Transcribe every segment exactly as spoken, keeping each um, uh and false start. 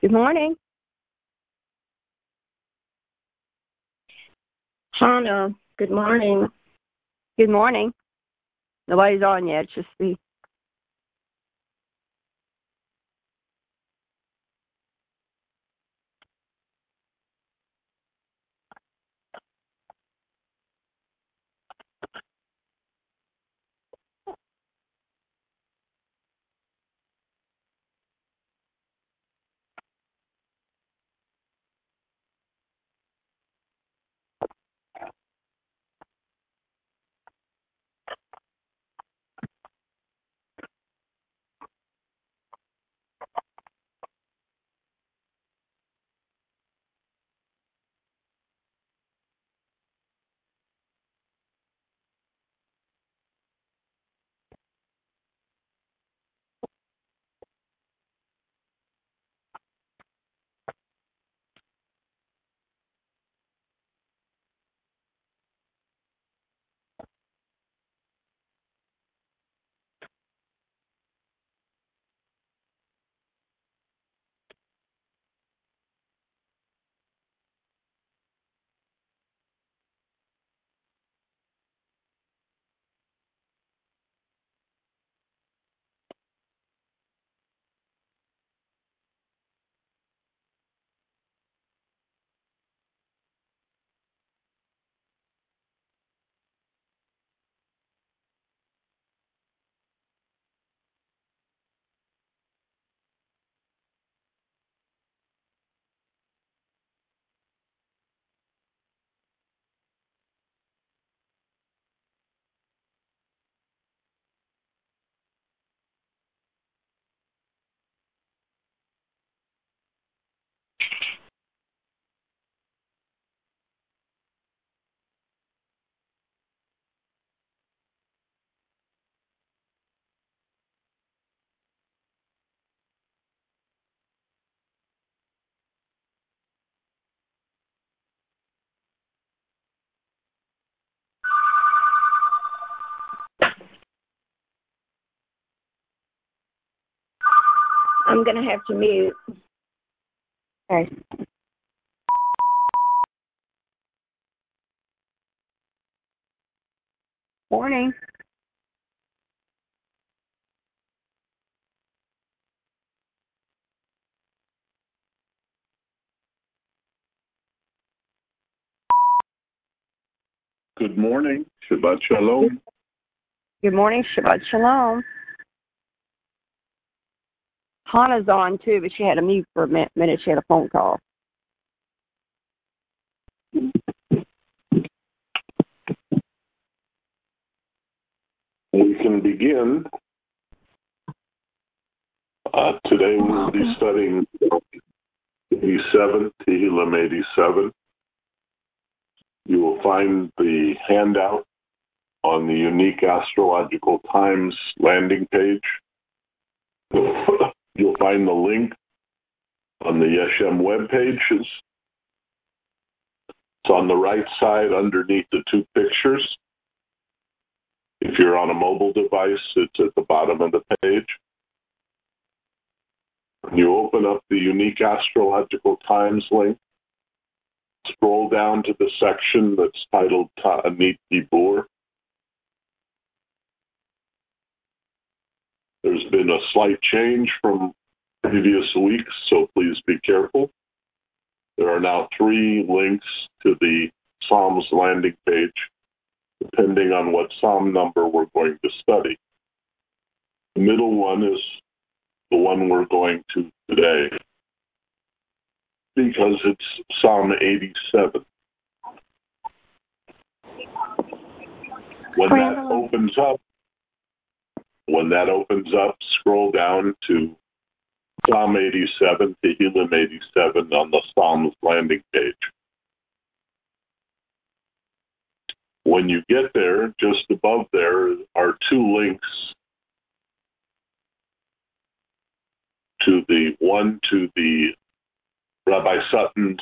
Good morning. Hannah, good morning. Good morning. Nobody's on yet, it's just me. I'm going to have to mute. Okay. Morning. Good morning. Shabbat Shalom. Good morning. Shabbat Shalom. Hannah's on too, but she had to mute for a minute. minute. She had a phone call. We can begin. Uh, today we'll be studying eighty-seven, Tehillim eighty-seven. You will find the handout on the Unique Astrological Times landing page. You'll find the link on the Yeshem web pages. It's on the right side underneath the two pictures. If you're on a mobile device, it's at the bottom of the page. When you open up the Unique Astrological Times link, scroll down to the section that's titled Ta'anit Dibur. There's been a slight change from previous weeks, so please be careful. There are now three links to the Psalms landing page, depending on what Psalm number we're going to study. The middle one is the one we're going to today, because it's Psalm eighty-seven. When that opens up, when that opens up, scroll down to Psalm eighty-seven, Tehillim eighty-seven on the Psalms landing page. When you get there, just above there are two links to the one to the Rabbi Sutton's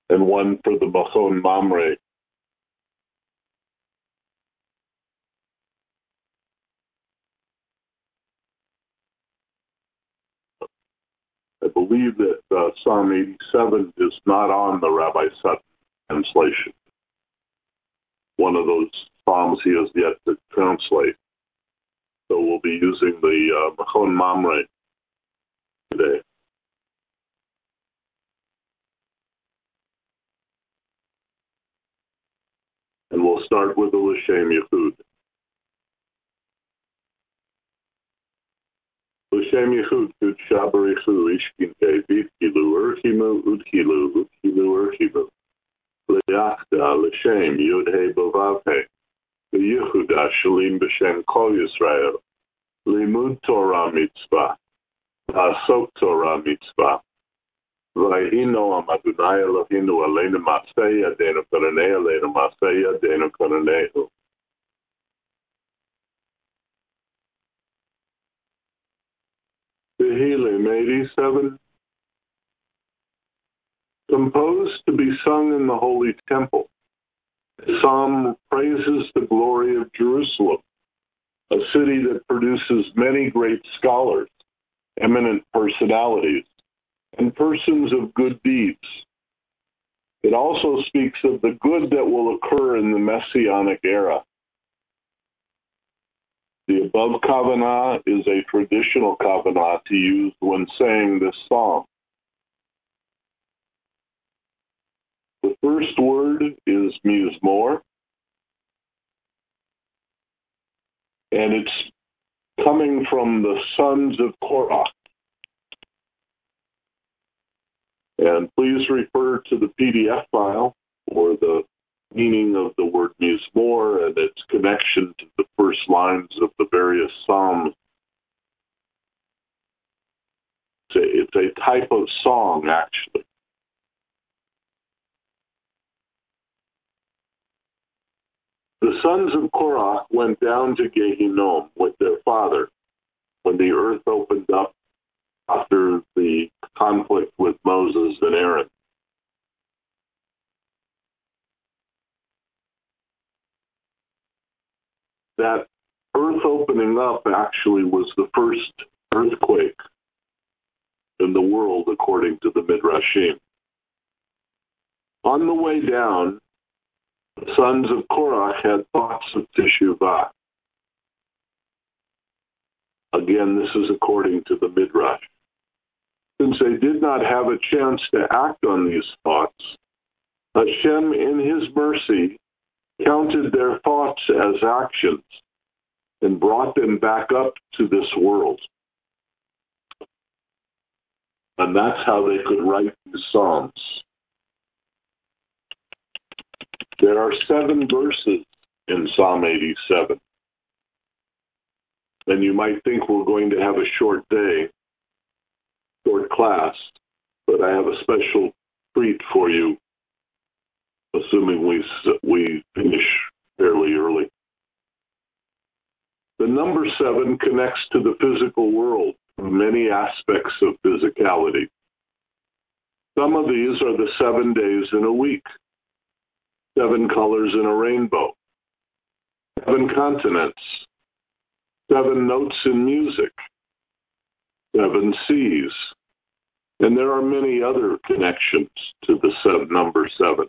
and one for the Machon Mamre. I believe that uh, Psalm eighty-seven is not on the Rabbi Sutton translation. One of those psalms he has yet to translate. So we'll be using the uh, Machon Mamre today. And we'll start with the L'Shem Yichud. L'Shem Yichud Kud Shabarichu Ishkin Kevit Kilu Urchimu Udkilu Udkilu Urchimu Leachda L'Shem Yud He Bovav He Yehuda Shalim B'Shem Kol Yisrael Limud Torah Mitzvah Asok Torah Mitzvah Vayhino Am Adonai Eloheinu Aleinu Masei Yadeinu Karanei Aleinu Masei Yadeinu Karaneihu. Tehillim eighty-seven, composed to be sung in the Holy Temple. The psalm praises the glory of Jerusalem, a city that produces many great scholars, eminent personalities, and persons of good deeds. It also speaks of the good that will occur in the Messianic era. The above kavanah is a traditional kavanah to use when saying this psalm. The first word is mizmor, and it's coming from the sons of Korah. And please refer to the P D F file for the meaning of the word mizmor and its connection to the first lines of the various psalms. It's a, it's a type of song, actually. The sons of Korah went down to Gehinnom with their father when the earth opened up after the conflict with Moses and Aaron. That earth opening up actually was the first earthquake in the world, according to the Midrashim. On the way down, the sons of Korah had thoughts of Teshuvah. Again, this is according to the Midrash. Since they did not have a chance to act on these thoughts, Hashem, in His mercy, counted their thoughts as actions and brought them back up to this world. And that's how they could write these psalms. There are seven verses in Psalm eighty-seven. And you might think we're going to have a short day, short class, but I have a special treat for you, assuming we we finish fairly early. The number seven connects to the physical world through many aspects of physicality. Some of these are the seven days in a week, seven colors in a rainbow, seven continents, seven notes in music, seven seas, and there are many other connections to the seven, number seven.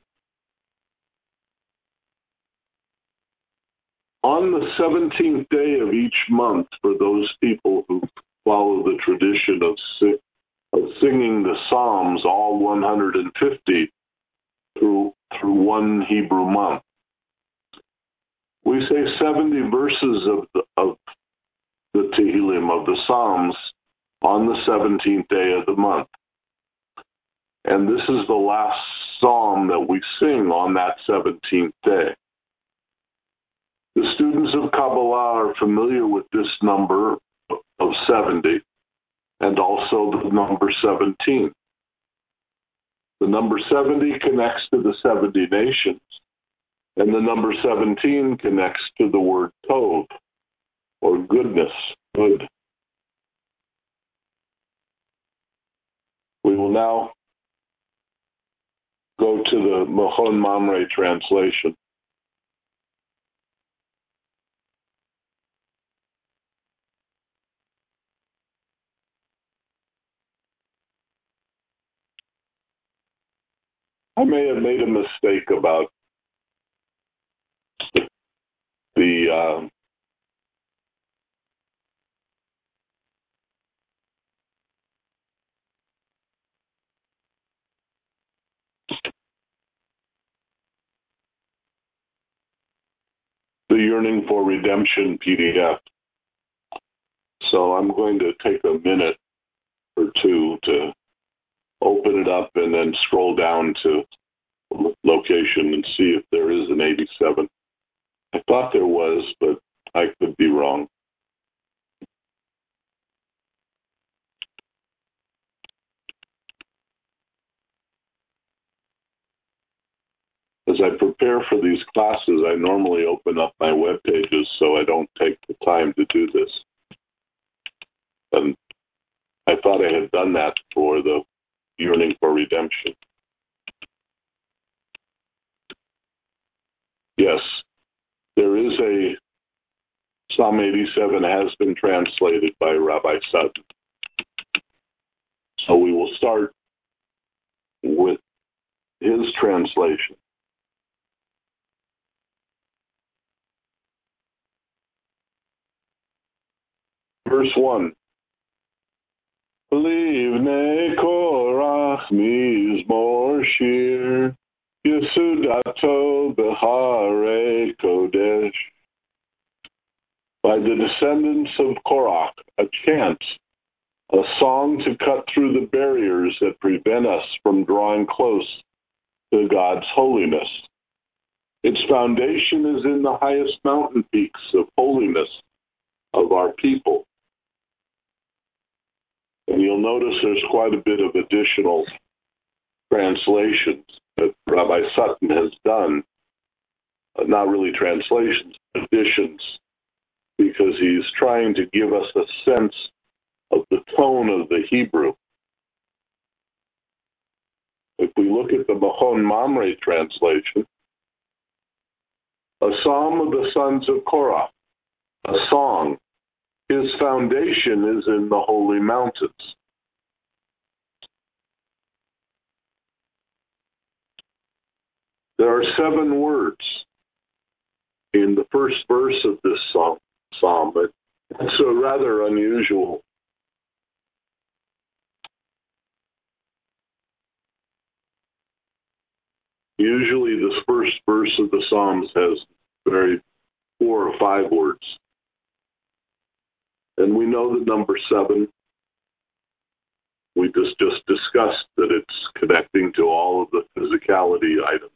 On the seventeenth day of each month, for those people who follow the tradition of, si- of singing the Psalms, all one hundred fifty through, through one Hebrew month, we say seventy verses of the, of the Tehillim, of the Psalms, on the seventeenth day of the month. And this is the last psalm that we sing on that seventeenth day. The students of Kabbalah are familiar with this number of seventy and also the number seventeen. The number seventy connects to the seventy nations, and the number seventeen connects to the word tov, or goodness, good. We will now go to the Mahon Mamre translation. I may have made a mistake about the uh, the Yearning for Redemption P D F. So I'm going to take a minute or two to open it up and then scroll down to location and see if there is an eighty-seven. I thought there was, but I could be wrong. As I prepare for these classes, I normally open up my web pages so I don't take the time to do this. And I thought I had done that for the Yearning for Redemption. Yes, there is a Psalm eighty-seven has been translated by Rabbi Sutton. So we will start with his translation. Verse one. Livnei Korach mizmor shir Yesudato Behare Kodesh. By the descendants of Korach, a chant, a song to cut through the barriers that prevent us from drawing close to God's holiness. Its foundation is in the highest mountain peaks of holiness of our people. And you'll notice there's quite a bit of additional translations that Rabbi Sutton has done. Uh, not really translations, additions, because he's trying to give us a sense of the tone of the Hebrew. If we look at the Mahon Mamre translation, a psalm of the sons of Korah, a song. His foundation is in the holy mountains. There are seven words in the first verse of this psalm, psalm but it's a rather unusual. Usually this first verse of the Psalms has very four or five words. And we know that number seven, we just, just discussed that it's connecting to all of the physicality items.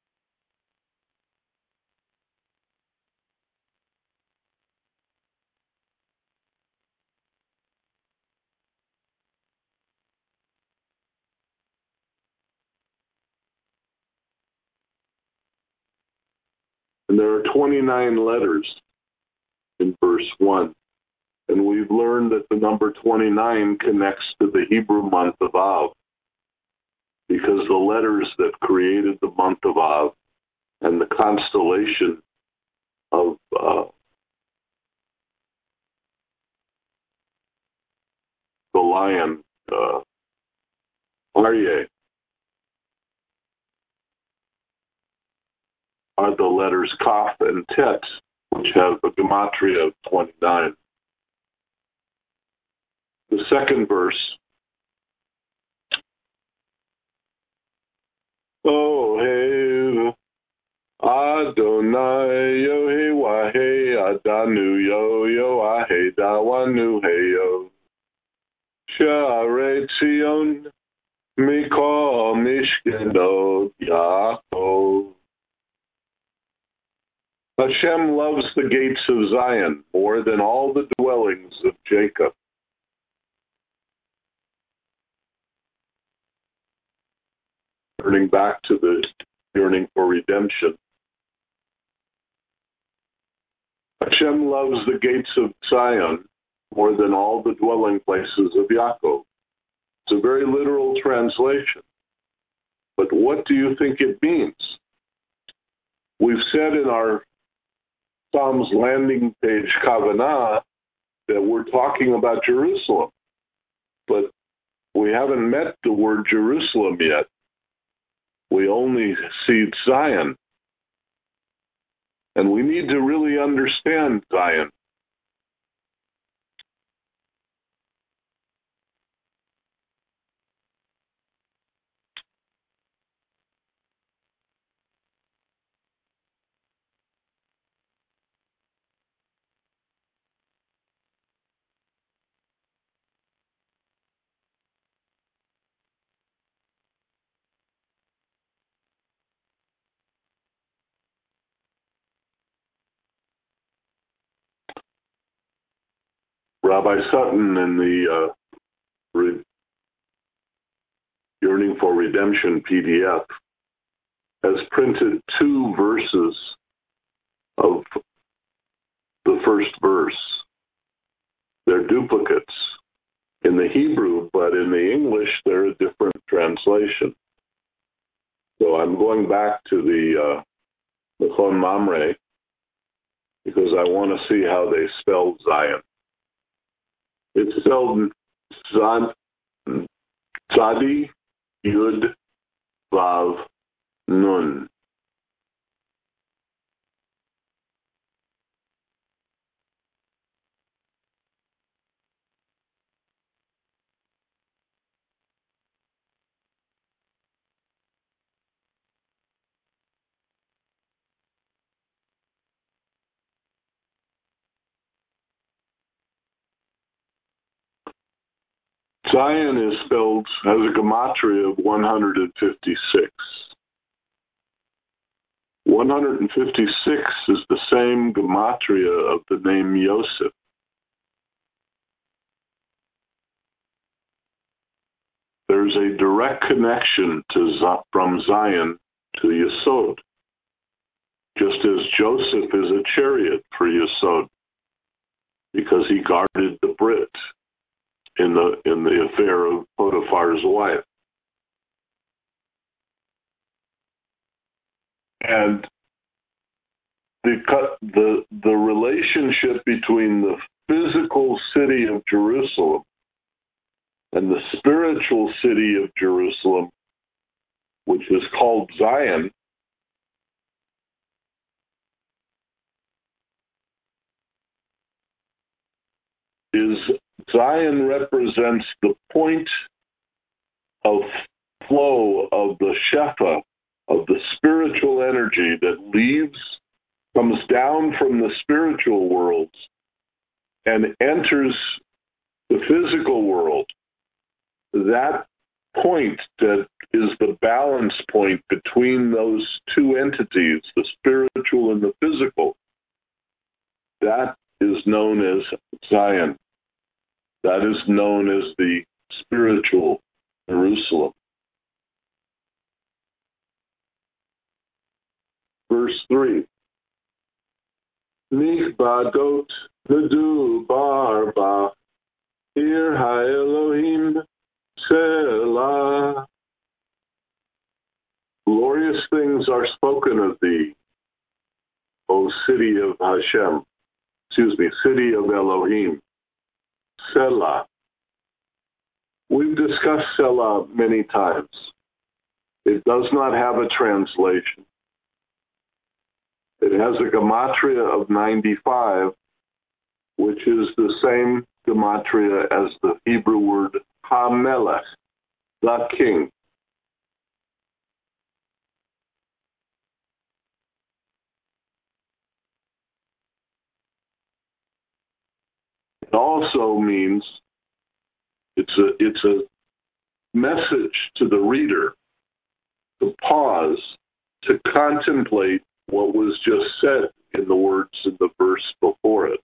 And there are twenty-nine letters in verse one. And we've learned that the number twenty-nine connects to the Hebrew month of Av, because the letters that created the month of Av and the constellation of uh, the lion, uh, Aryeh, are the letters Kaf and Tet, which have a gematria of twenty-nine. The second verse, Ohev Adonai Yohewahe Adanu Yo Yoahe Dawanu Heyo Sha'arei Tzion Mikol Mishkenot Yaakov. Hashem loves the gates of Zion more than all the dwellings of Jacob. Turning back to the yearning for redemption. Hashem loves the gates of Zion more than all the dwelling places of Yaakov. It's a very literal translation. But what do you think it means? We've said in our Psalms landing page, Kavanah, that we're talking about Jerusalem. But we haven't met the word Jerusalem yet. We only see Zion. And we need to really understand Zion. Rabbi Sutton in the uh, Re- Yearning for Redemption P D F has printed two verses of the first verse. They're duplicates in the Hebrew, but in the English, they're a different translation. So I'm going back to the uh, Mechon Mamre because I want to see how they spelled Zion. It's spelled Zad, Zadi Yud Vav Nun. Zion is spelled, has a gematria of one hundred fifty-six. one hundred fifty-six is the same gematria of the name Yosef. There's a direct connection to from Zion to Yesod, just as Joseph is a chariot for Yesod, because he guarded the Brit in the in the affair of Potiphar's wife. And the the the relationship between the physical city of Jerusalem and the spiritual city of Jerusalem, which is called Zion, is Zion represents the point of flow of the Shefa, of the spiritual energy that leaves, comes down from the spiritual worlds and enters the physical world. That point that is the balance point between those two entities, the spiritual and the physical, that is known as Zion. That is known as the spiritual Jerusalem. Verse three. Nichbadot nedu barba ir ha-Elohim Selah. Glorious things are spoken of thee, O city of Hashem, excuse me, city of Elohim, Selah. We've discussed Selah many times. It does not have a translation. It has a gematria of ninety-five, which is the same gematria as the Hebrew word HaMelech, the king. It also means it's a it's a message to the reader to pause, to contemplate what was just said in the words in the verse before it.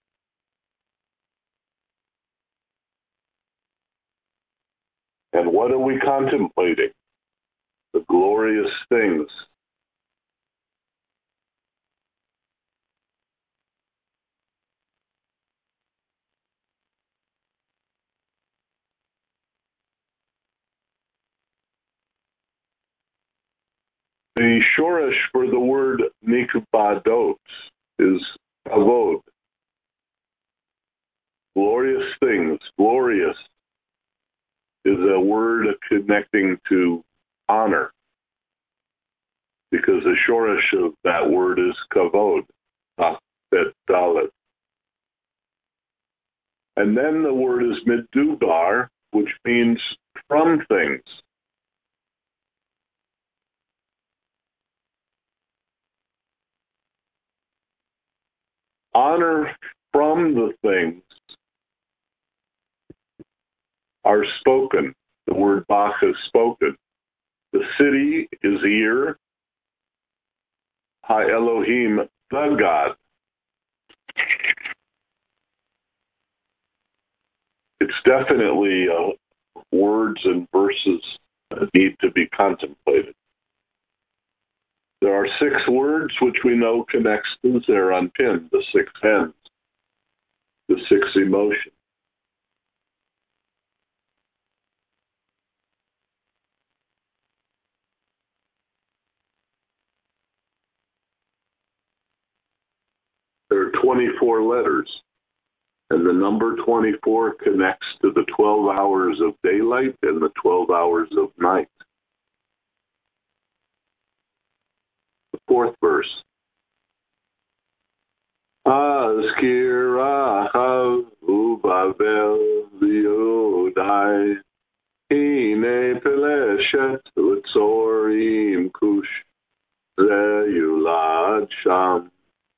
And what are we contemplating? The glorious things. The shoresh for the word nikbadot is kavod. Glorious things, glorious is a word connecting to honor, because the shoresh of that word is kavod, bet dalet. And then the word is midubar, which means from things. Honor from the things are spoken. The word Bach is spoken. The city is ear. Ha Elohim, the God. It's definitely uh, words and verses that need to be contemplated. There are six words which we know connects to Zeranpin, the six hands, the six emotions. There are twenty-four letters, and the number twenty-four connects to the twelve hours of daylight and the twelve hours of night. The fourth verse. Azkir ahav ubavel liodai hine peleshet utzorim kush zeyulad sham.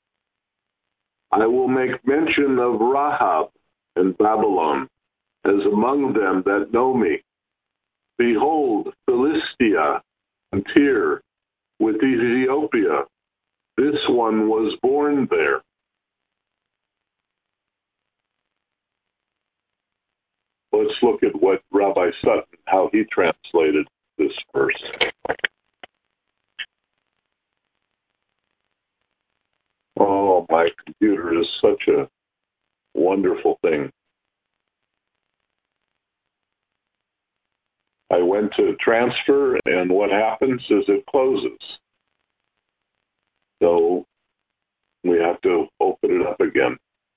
I will make mention of Rahab and Babylon as among them that know me. Behold, Philistia and Tyre with Ethiopia. This one was born there. Let's look at what Rabbi Sutton, how he translated this verse. Oh, my computer is such a wonderful thing. I went to transfer, and what happens is it closes. So we have to open it up again.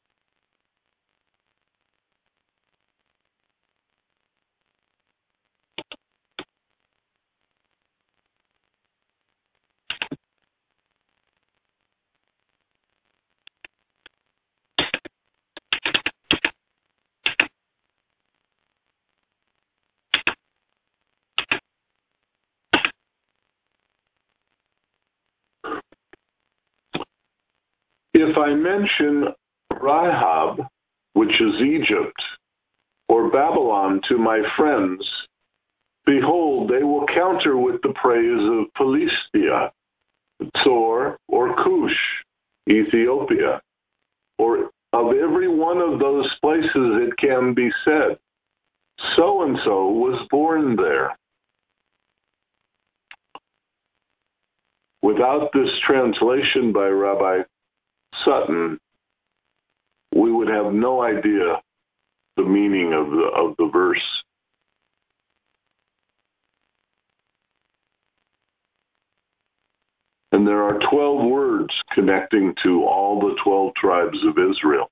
If I mention Rahab, which is Egypt, or Babylon to my friends, behold, they will counter with the praise of Philistia, Tsor, or Cush, Ethiopia, or of every one of those places it can be said, so-and-so was born there. Without this translation by Rabbi Sutton, we would have no idea the meaning of the of the verse. And there are twelve words connecting to all the twelve tribes of Israel.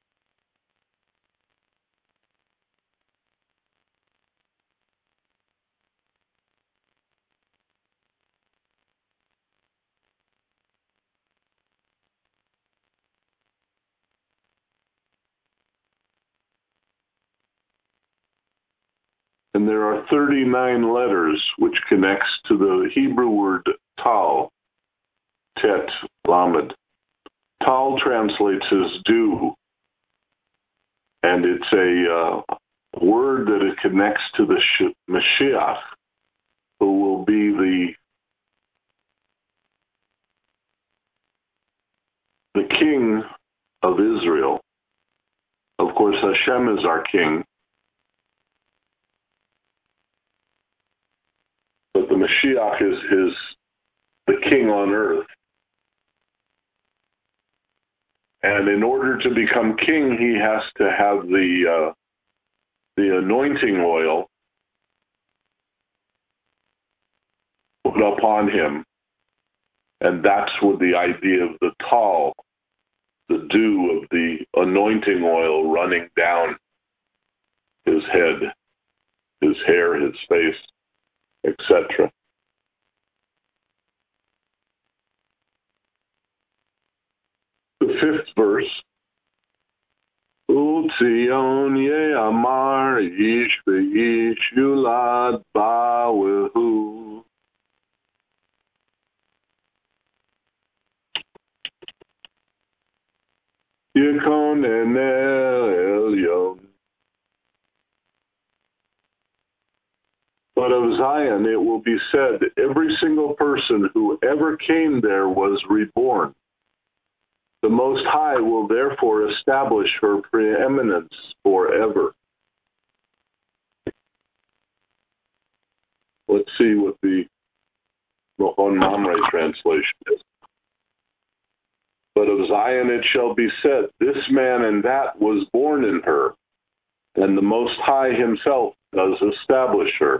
And there are thirty-nine letters which connects to the Hebrew word tal, tet, lamed. Tal translates as dew, and it's a uh, word that it connects to the Sh- Mashiach, who will be the the king of Israel. Of course, Hashem is our king, but the Mashiach is his the king on earth. And in order to become king, he has to have the uh, the anointing oil put upon him, And that's with the idea of the tal, the dew of the anointing oil running down his head, his hair, his face, et cetera. The fifth verse, Utzion ye amar ish v'ish yulad ba'wehu. Yikon enel elyon. But of Zion it will be said, every single person who ever came there was reborn. The Most High will therefore establish her preeminence forever. Let's see what the Rohon Mamre translation is. But of Zion it shall be said, this man and that was born in her, and the Most High himself does establish her.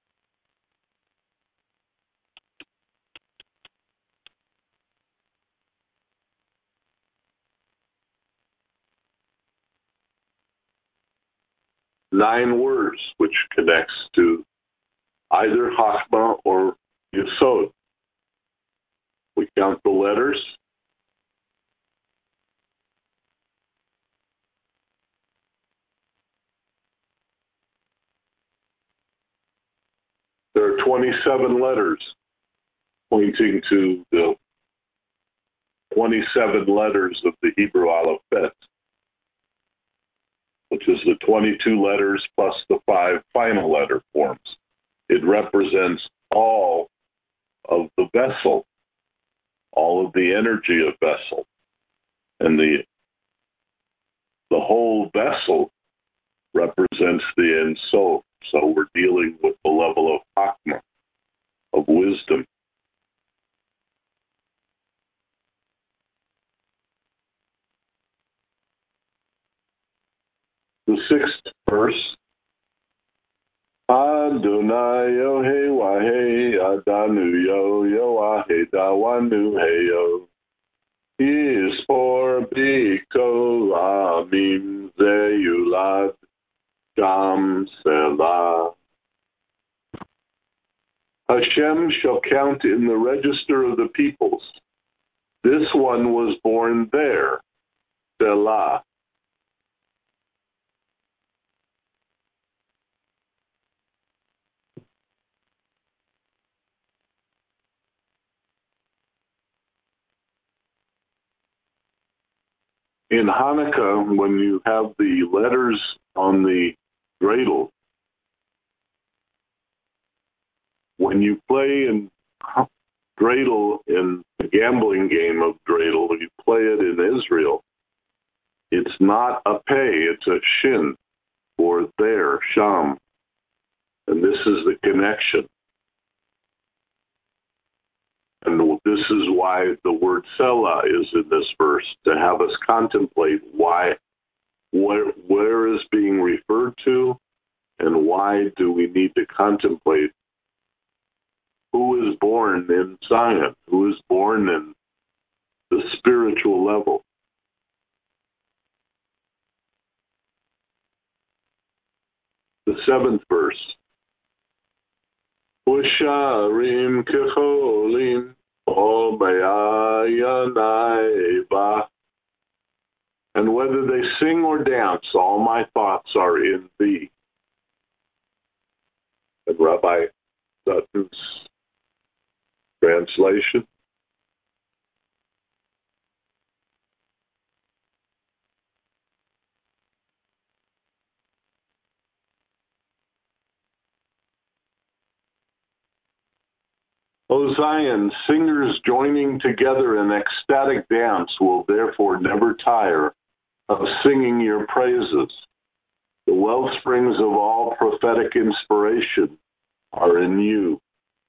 Nine words, which connects to either Chachma or Yesod. We count the letters. There are twenty-seven letters pointing to the twenty-seven letters of the Hebrew alphabet, which is the twenty-two letters plus the five final letter forms. It represents all of the vessel, all of the energy of vessel. And the, the whole vessel represents the Ein Sof. So we're dealing with the level of Chachma, of wisdom. The sixth verse, Adonai Yohe Wahe Adanu Yo Yoahe Dawanu Heyo Yispor Biko Amim Zeyulad Gam Selah. Hashem shall count in the register of the peoples. This one was born there, Selah. In Hanukkah, when you have the letters on the dreidel, when you play in dreidel in the gambling game of dreidel, you play it in Israel, it's not a pay, it's a shin, or there, sham. And this is the connection. And this is why the word Selah is in this verse, to have us contemplate why, where, where is being referred to, and why do we need to contemplate who is born in Zion, who is born in the spiritual level. The seventh verse. Usharim kecholim o be'ayanai ba. And whether they sing or dance, all my thoughts are in thee. And Rabbi Sutton's translation. O Zion, singers joining together in ecstatic dance will therefore never tire of singing your praises. The wellsprings of all prophetic inspiration are in you.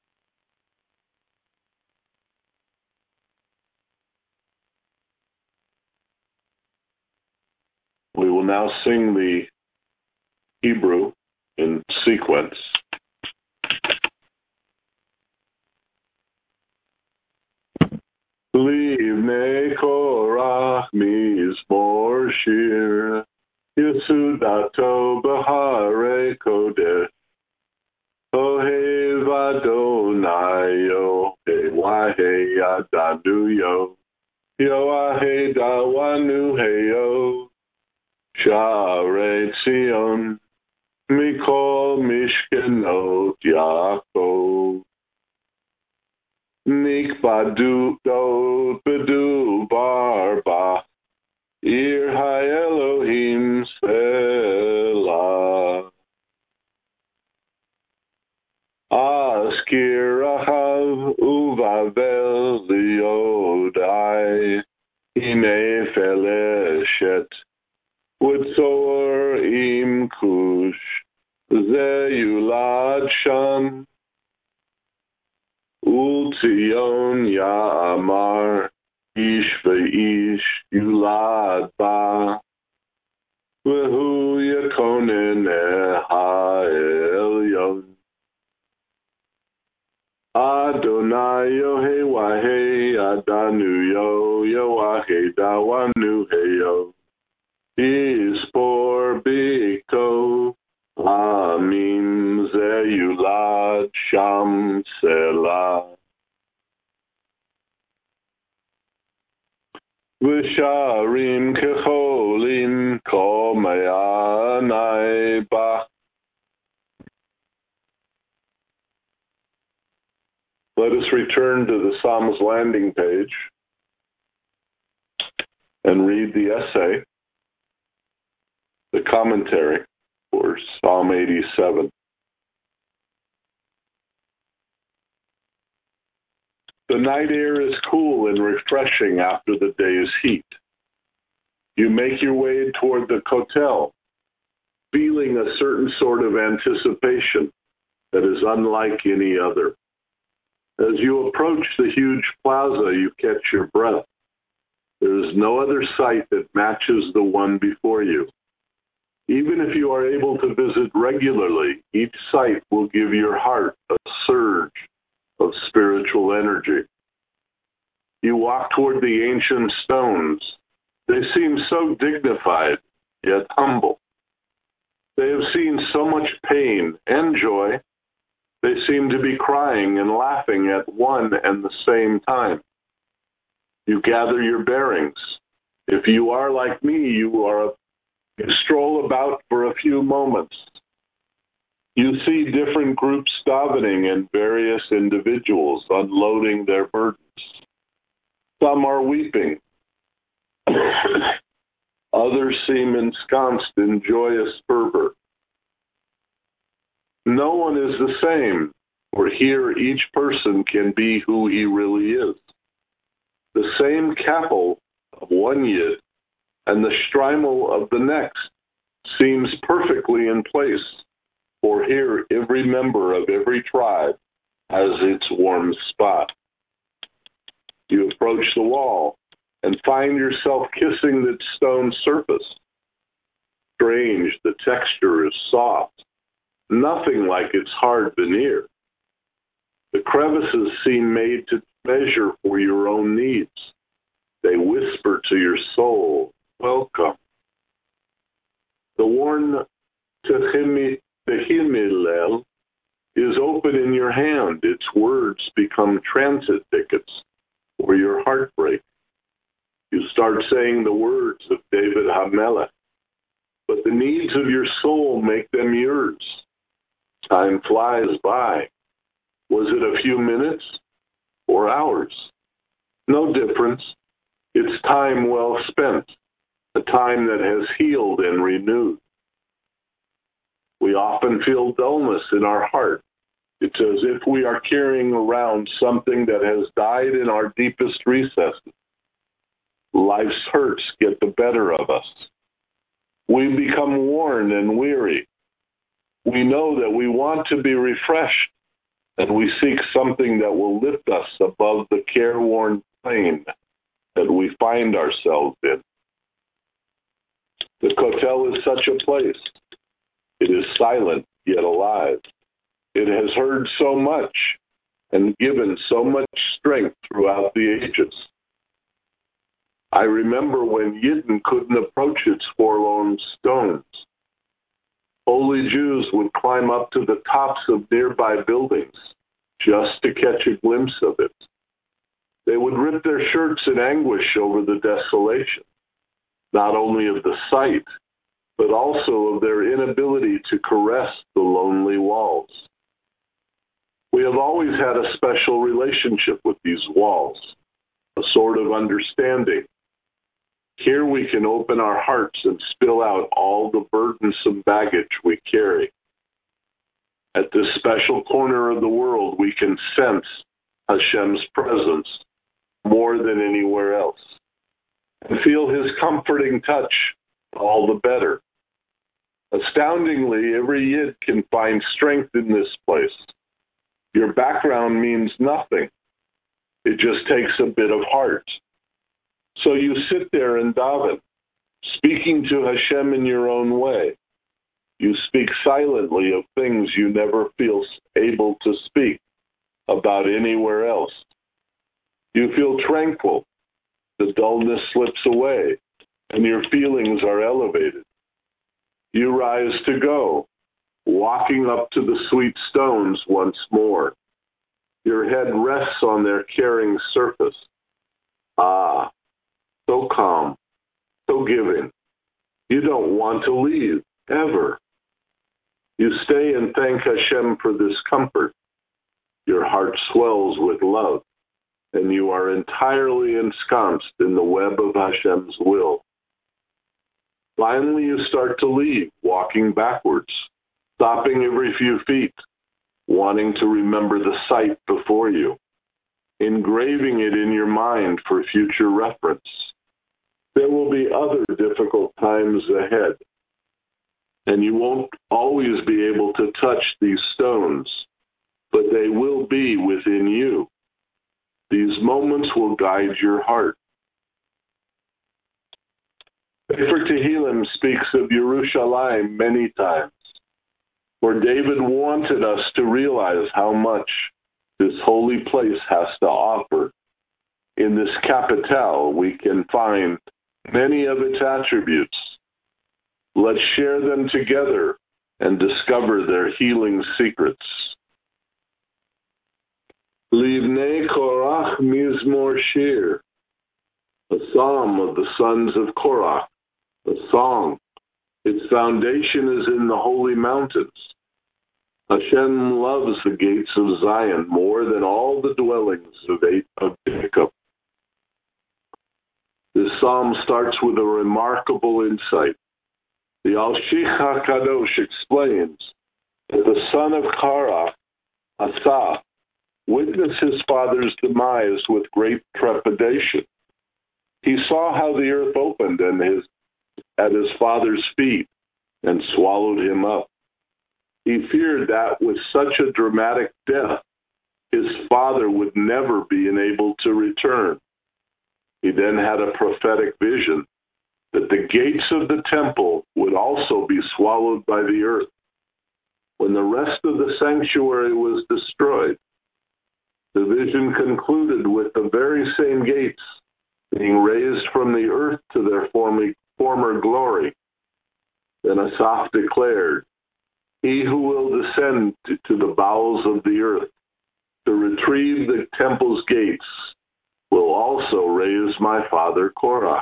We will now sing the Hebrew in sequence. Shir Yesudato Bahare Kodesh Ohev Adonai Yo Ewahe Adanu Yo Yoahe Dawanu Heyo Share Tzion Mikol Mishkenot Yaakov Nikbadu Dod Bedu Barba Ir HaElohim Selah Askir Ahav Uvavel Liodai Hine Feleshet Wutzor Im Kush Ze Yulad Sham Ultion Ya'amar Ish Ve'ish Yulad Ba Vehu Yakonen Ha'elyon Adonai Yohewahe Adanu Yo Yoahe Dawanu Heyo Ispor Biko Amim Zeyulad Sham Selah Visharim Kecholim Komayanai Ba. Let us return to the Psalms landing page and read the essay, the commentary for Psalm eighty-seven. The night air is cool and refreshing after the day's heat. You make your way toward the kotel, feeling a certain sort of anticipation that is unlike any other. As you approach the huge plaza, you catch your breath. There is no other sight that matches the one before you. Even if you are able to visit regularly, each sight will give your heart a surge of spiritual energy. You walk toward the ancient stones. They seem so dignified, yet humble. They have seen so much pain and joy. They seem to be crying and laughing at one and the same time. You gather your bearings. If you are like me, you are you stroll about for a few moments. You see different groups davening and various individuals unloading their burdens. Some are weeping. Others seem ensconced in joyous fervor. No one is the same, for here each person can be who he really is. The same kapel of one yid and the shtreimel of the next seems perfectly in place, for here every member of every tribe has its warm spot. You approach the wall and find yourself kissing the stone surface. Strange, the texture is soft, nothing like its hard veneer. The crevices seem made to measure for your own needs. They whisper to your soul, welcome. The worn Tehimilel is open in your hand. Its words become transit tickets for your heartbreak. You start saying the words of David HaMelech, but the needs of your soul make them yours. Time flies by. Was it a few minutes or hours? No difference. It's time well spent, a time that has healed and renewed. We often feel dullness in our heart. It's as if we are carrying around something that has died in our deepest recesses. Life's hurts get the better of us. We become worn and weary. We know that we want to be refreshed, and we seek something that will lift us above the careworn plane that we find ourselves in. The kotel is such a place. It is silent yet alive. It has heard so much and given so much strength throughout the ages. I remember when Yidden couldn't approach its forlorn stones. Holy Jews would climb up to the tops of nearby buildings just to catch a glimpse of it. They would rip their shirts in anguish over the desolation, not only of the sight, but also of their inability to caress the lonely walls. We have always had a special relationship with these walls, a sort of understanding. Here we can open our hearts and spill out all the burdensome baggage we carry. At this special corner of the world, we can sense Hashem's presence more than anywhere else and feel his comforting touch all the better. Astoundingly, every Yid can find strength in this place. Your background means nothing. It just takes a bit of heart. So you sit there and daven, speaking to Hashem in your own way. You speak silently of things you never feel able to speak about anywhere else. You feel tranquil. The dullness slips away, and your feelings are elevated. You rise to go, walking up to the sweet stones once more. Your head rests on their caring surface. Ah, so calm, so giving. You don't want to leave, ever. You stay and thank Hashem for this comfort. Your heart swells with love, and you are entirely ensconced in the web of Hashem's will. Finally, you start to leave, walking backwards, stopping every few feet, wanting to remember the sight before you, engraving it in your mind for future reference. There will be other difficult times ahead, and you won't always be able to touch these stones, but they will be within you. These moments will guide your heart. Sefer Tehillim speaks of Yerushalayim many times, where David wanted us to realize how much this holy place has to offer. In this capital, we can find many of its attributes. Let's share them together and discover their healing secrets. Livnei Korach Mizmor Shir, a psalm of the sons of Korach, a song. Its foundation is in the holy mountains. Hashem loves the gates of Zion more than all the dwellings of, of Jacob. This psalm starts with a remarkable insight. The Al-Shich HaKadosh explains that the son of Korach, Asaph, witnessed his father's demise with great trepidation. He saw how the earth opened and his, at his father's feet and swallowed him up. He feared that with such a dramatic death, his father would never be enabled to return. He then had a prophetic vision that the gates of the temple would also be swallowed by the earth. When the rest of the sanctuary was destroyed, the vision concluded with the very same gates being raised from the earth to their former, former glory. Then Asaph declared, "He who will descend to, to the bowels of the earth to retrieve the temple's gates will also raise my father Korah."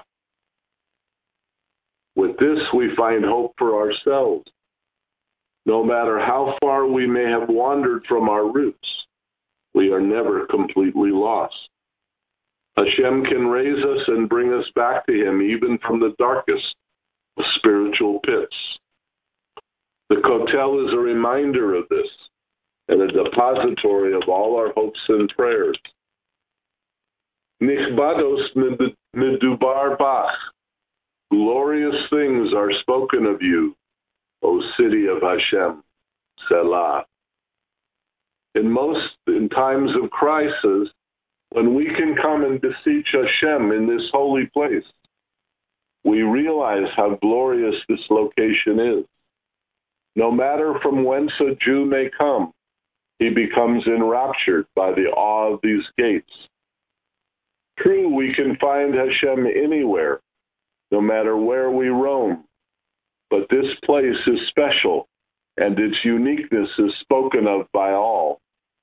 With this, we find hope for ourselves. No matter how far we may have wandered from our roots, we are never completely lost. Hashem can raise us and bring us back to him even from the darkest of spiritual pits. The Kotel is a reminder of this and a depository of all our hopes and prayers. Nichbados medubar bach. Glorious things are spoken of you, O city of Hashem, Selah. In most, in times of crisis, when we can come and beseech Hashem in this holy place, we realize how glorious this location is. No matter from whence a Jew may come, he becomes enraptured by the awe of these gates. True, we can find Hashem anywhere, no matter where we roam. But this place is special, and its uniqueness is spoken of by all.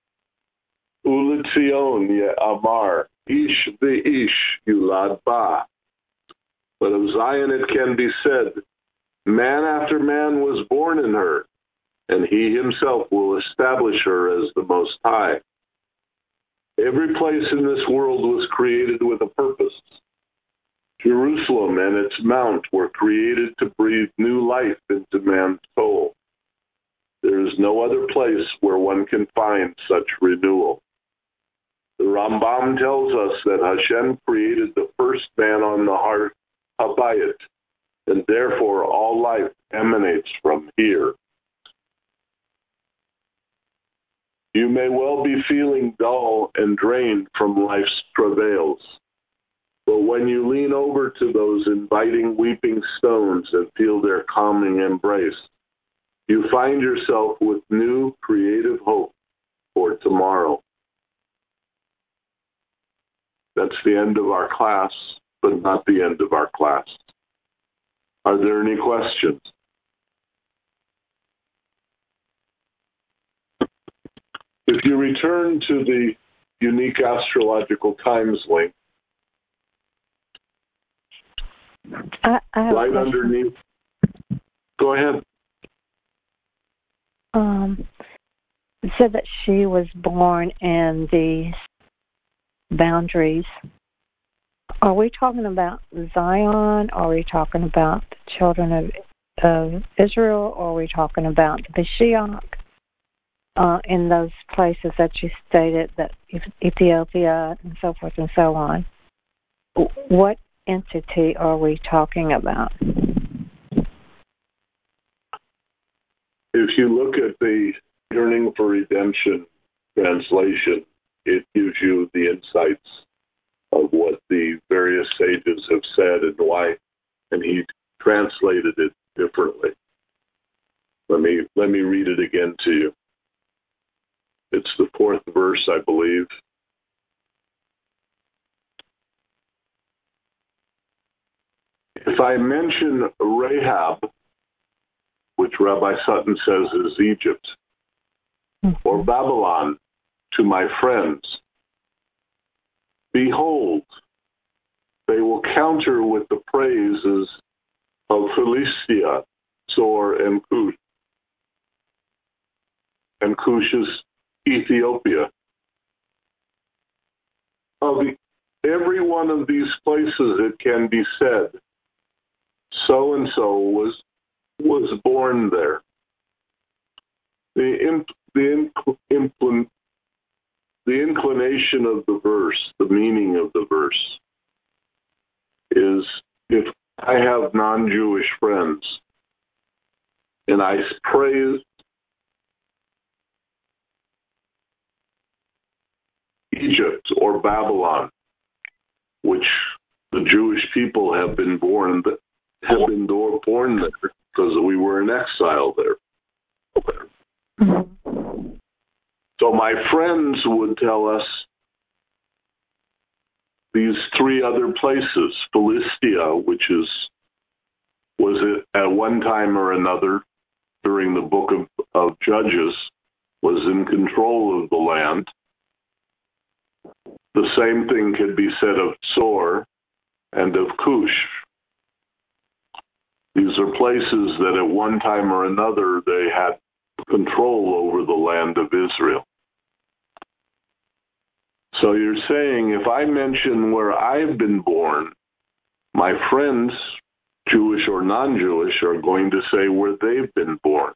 Uletzion ye amar, ish ve'ish yulad ba. But of Zion it can be said, man after man was born in her, and he himself will establish her as the Most High. Every place in this world was created with a purpose. Jerusalem and its mount were created to breathe new life into man's soul. There is no other place where one can find such renewal. The Rambam tells us that Hashem created the first man on the heart, Habayit, and therefore all life emanates from here. You may well be feeling dull and drained from life's travails, but when you lean over to those inviting weeping stones and feel their calming embrace, you find yourself with new creative hope for tomorrow. That's the end of our class, but not the end of our class. Are there any questions? If you return to the unique astrological times link, I, I have right underneath, go ahead. Um, it said that she was born in the boundaries. Are we talking about Zion? Are we talking about the children of, of Israel? Or are we talking about the Mashiach? Uh, in those places that you stated, that Ethiopia and so forth and so on, what entity are we talking about? If you look at the Yearning for Redemption translation, it gives you the insights of what the various sages have said and why, and he translated it differently. Let me let me read it again to you. It's the fourth verse, I believe. If I mention Rahab, which Rabbi Sutton says is Egypt, mm-hmm. or Babylon to my friends, behold, they will counter with the praises of Philistia, Zor, and Cush. And Cush is Ethiopia. Of every one of these places, it can be said, so and so was was born there. The imp, the impl, the inclination of the verse, the meaning of the verse, is if I have non-Jewish friends and I praise Egypt or Babylon, which the Jewish people have been born have been born there because we were in exile there. Mm-hmm. So my friends would tell us these three other places, Philistia, which is was it at one time or another during the book of, of Judges, was in control of the land. The same thing could be said of Zor and of Cush. These are places that at one time or another they had control over the land of Israel. So you're saying if I mention where I've been born, my friends, Jewish or non-Jewish, are going to say where they've been born.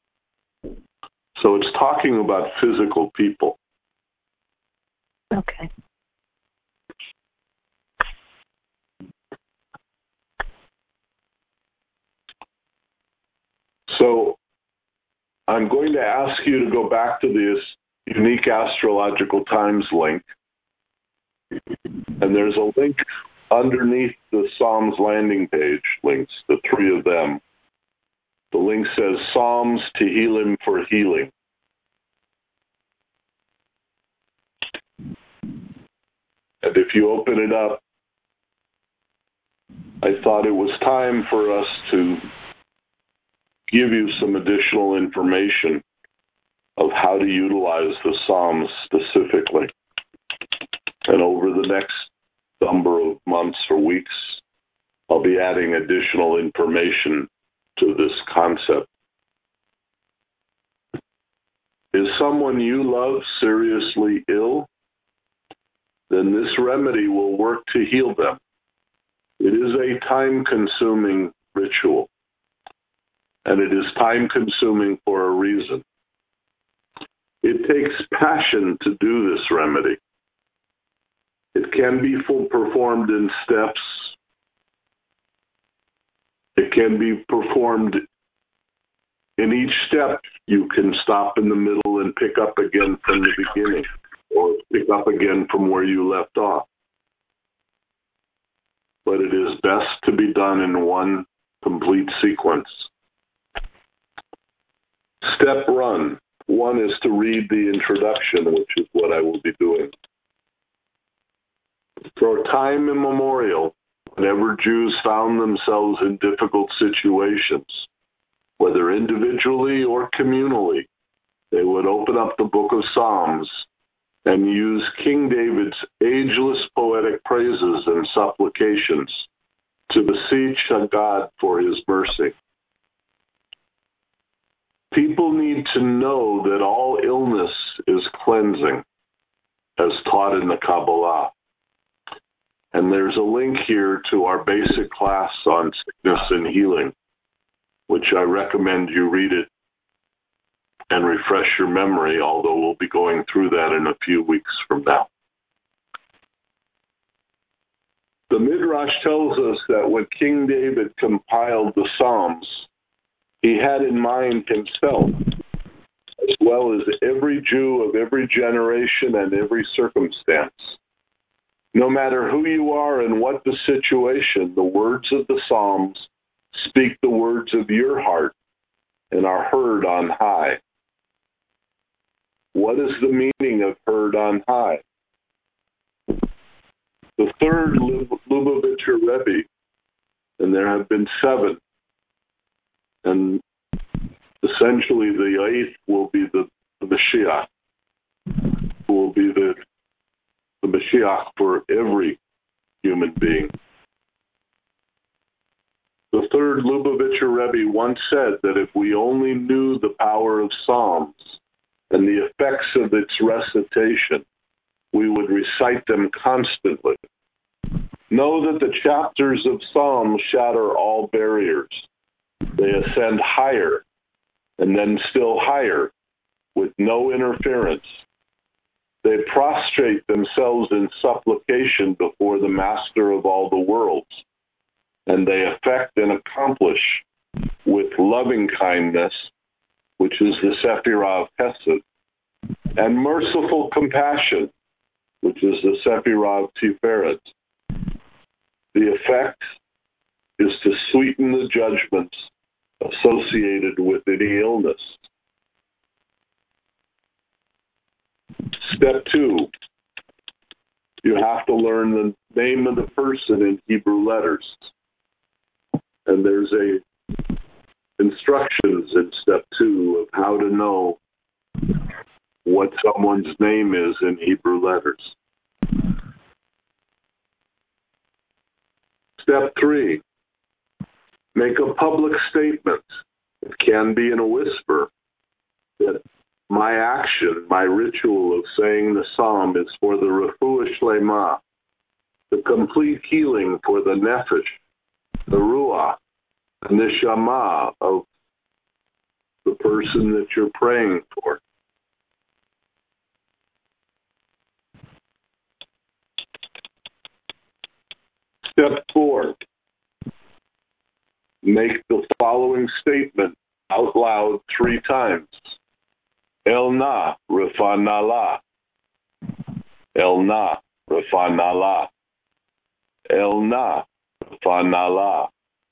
So it's talking about physical people. Okay. So I'm going to ask you to go back to this unique astrological times link. And there's a link underneath the Psalms landing page links, the three of them. The link says Psalms Tehillim for Healing. And if you open it up, I thought it was time for us to give you some additional information of how to utilize the Psalms specifically. And over the next number of months or weeks, I'll be adding additional information to this concept. Is someone you love seriously ill? Then this remedy will work to heal them. It is a time-consuming ritual, and it is time-consuming for a reason. It takes passion to do this remedy. It can be full performed in steps. It can be performed in each step. You can stop in the middle and pick up again from the beginning, or pick up again from where you left off. But it is best to be done in one complete sequence. Step one. One is to read the introduction, which is what I will be doing. For time immemorial, whenever Jews found themselves in difficult situations, whether individually or communally, they would open up the book of Psalms and use King David's ageless poetic praises and supplications to beseech God for his mercy. People need to know that all illness is cleansing, as taught in the Kabbalah. And there's a link here to our basic class on sickness and healing, which I recommend you read it and refresh your memory, although we'll be going through that in a few weeks from now. The Midrash tells us that when King David compiled the Psalms, he had in mind himself, as well as every Jew of every generation and every circumstance. No matter who you are and what the situation, the words of the Psalms speak the words of your heart and are heard on high. What is the meaning of heard on high? The third Lubavitcher Rebbe, and there have been seven, and essentially the eighth will be the, the Mashiach, who will be the, the Mashiach for every human being. The third Lubavitcher Rebbe once said that if we only knew the power of Psalms and the effects of its recitation, we would recite them constantly. Know that the chapters of Psalms shatter all barriers. They ascend higher and then still higher with no interference. They prostrate themselves in supplication before the Master of all the worlds, and they effect and accomplish with loving kindness, which is the Sephirah of Hesed, and merciful compassion, which is the Sephirah of Tiferet. The effect is to sweeten the judgments associated with any illness. Step two, you have to learn the name of the person in Hebrew letters. And there's a instructions in step two of how to know what someone's name is in Hebrew letters. Step three, make a public statement. It can be in a whisper that my action, my ritual of saying the psalm is for the refuah shlema, the complete healing for the nefesh, the ruach, the neshama of the person that you're praying for. Step four, make the following statement out loud three times. El na refanala. El na refanala. El na refanala.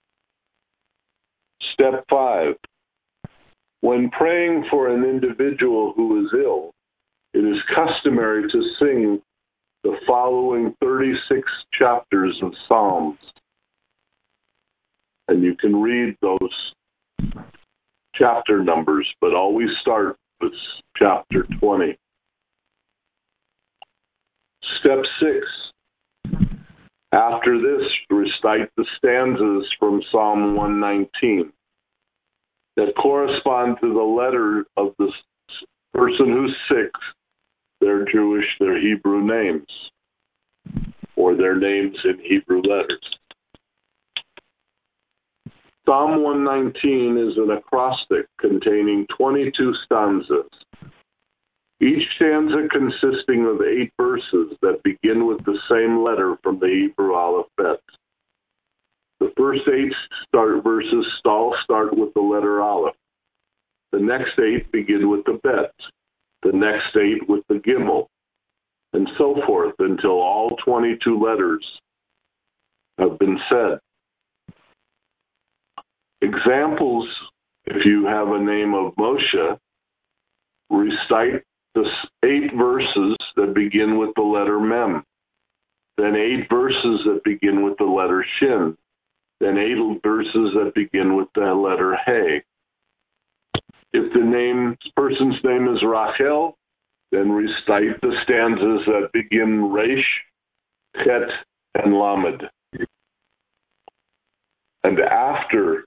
Step five, when praying for an individual who is ill, it is customary to sing the following thirty-six chapters of Psalms. And you can read those chapter numbers, but always start with chapter twenty. Step six. After this, recite the stanzas from Psalm one nineteen that correspond to the letter of the person who's sick, their Jewish, their Hebrew names, or their names in Hebrew letters. Psalm one nineteen is an acrostic containing twenty-two stanzas, each stanza consisting of eight verses that begin with the same letter from the Hebrew alphabet. The first eight start verses all start with the letter Aleph. The next eight begin with the Bet. The next eight with the Gimel, and so forth until all twenty-two letters have been said. Examples, if you have a name of Moshe, recite the eight verses that begin with the letter Mem, then eight verses that begin with the letter Shin, then eight verses that begin with the letter Hey. If the name, person's name is Rachel, then recite the stanzas that begin Resh, Chet, and Lamed. And after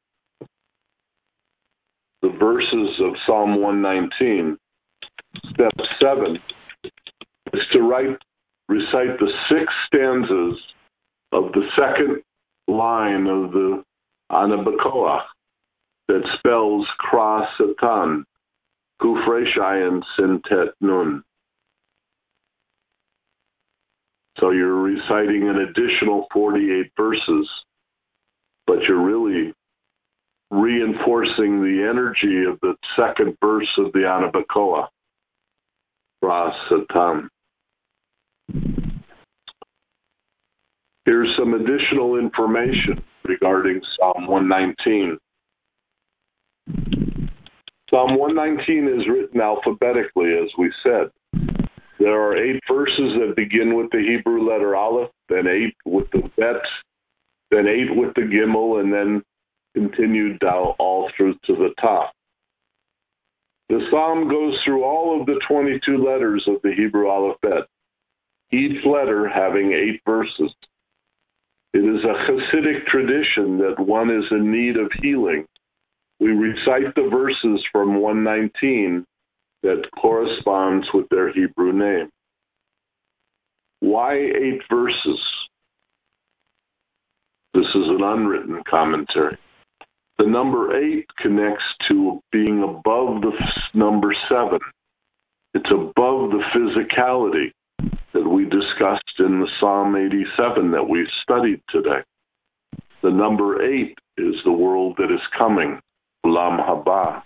the verses of Psalm one nineteen, step seven is to write, recite the six stanzas of the second line of the Ana B'Koach that spells Kra Satan, Kuf Resh Ayin Sin Tet Nun. So you're reciting an additional forty-eight verses, but you're really reinforcing the energy of the second verse of the Ana B'Koach, Kra Satan. Here's some additional information regarding Psalm one nineteen. Psalm one nineteen is written alphabetically, as we said. There are eight verses that begin with the Hebrew letter Aleph, then eight with the Bet, then eight with the Gimel, and then continued down all through to the top. The psalm goes through all of the twenty-two letters of the Hebrew alphabet, each letter having eight verses. It is a Hasidic tradition that one is in need of healing. We recite the verses from one nineteen that corresponds with their Hebrew name. Why eight verses? This is an unwritten commentary. The number eight connects to being above the number seven. It's above the physicality that we discussed in the Psalm eighty-seven that we studied today. The number eight is the world that is coming, Olam Haba.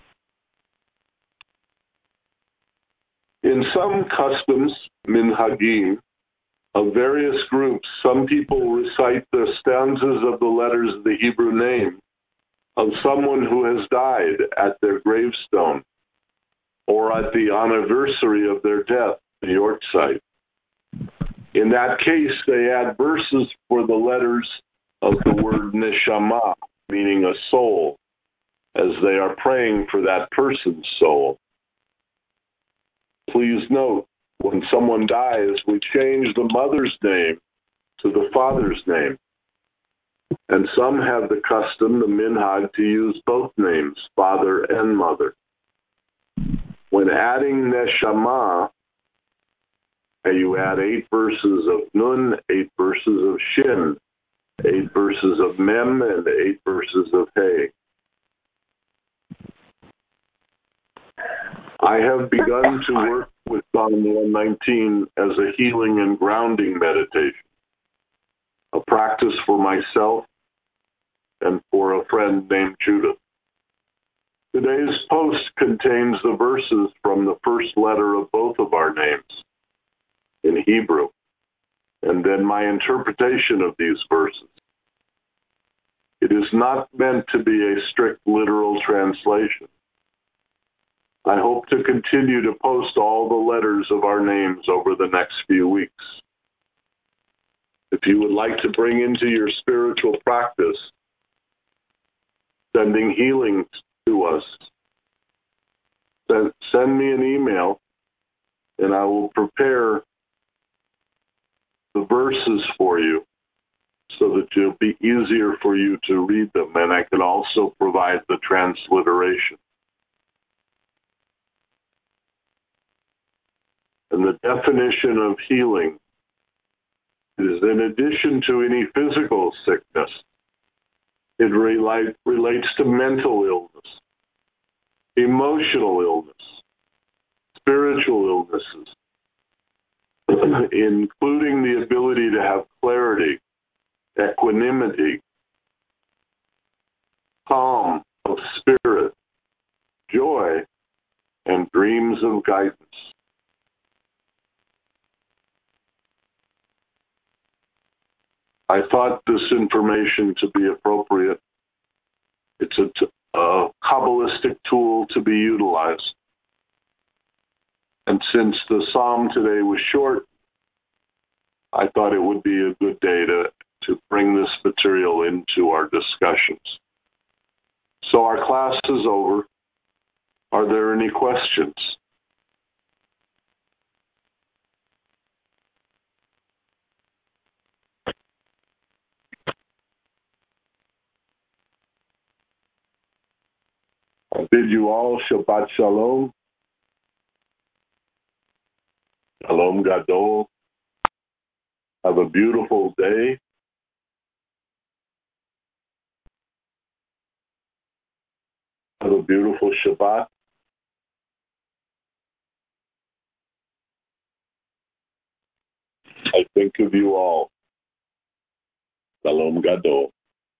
In some customs, minhagim, of various groups, some people recite the stanzas of the letters of the Hebrew name of someone who has died at their gravestone or at the anniversary of their death, the Yortzeit. In that case, they add verses for the letters of the word neshama, meaning a soul, as they are praying for that person's soul. Please note, when someone dies, we change the mother's name to the father's name. And some have the custom, the minhag, to use both names, father and mother. When adding neshama, you add eight verses of nun, eight verses of shin, eight verses of mem, and eight verses of hey. I have begun to work with Psalm one nineteen as a healing and grounding meditation, a practice for myself and for a friend named Judith. Today's post contains the verses from the first letter of both of our names in Hebrew, and then my interpretation of these verses. It is not meant to be a strict literal translation. I hope to continue to post all the letters of our names over the next few weeks. If you would like to bring into your spiritual practice sending healing to us, send, send me an email and I will prepare the verses for you so that it'll be easier for you to read them. And I can also provide the transliteration. And the definition of healing is, in addition to any physical sickness, it relate, relates to mental illness, emotional illness, spiritual illnesses, including the ability to have clarity, equanimity, calm of spirit, joy, and dreams of guidance. I thought this information to be appropriate. It's a, t- a Kabbalistic tool to be utilized. And since the psalm today was short, I thought it would be a good day to, to bring this material into our discussions. So our class is over. Are there any questions? I bid you all Shabbat Shalom. Shalom Gadol. Have a beautiful day. Have a beautiful Shabbat. I think of you all. Shalom Gadol.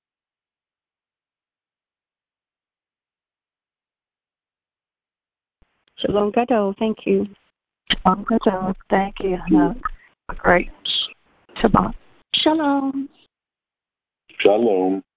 Shalom Gadol. Thank you. Shalom Gadol. Thank you. Have a great Shabbat. Shalom. Shalom.